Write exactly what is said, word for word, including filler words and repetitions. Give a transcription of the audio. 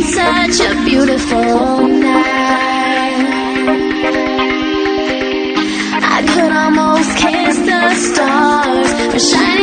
on such a beautiful night. I could almost kiss the stars for shining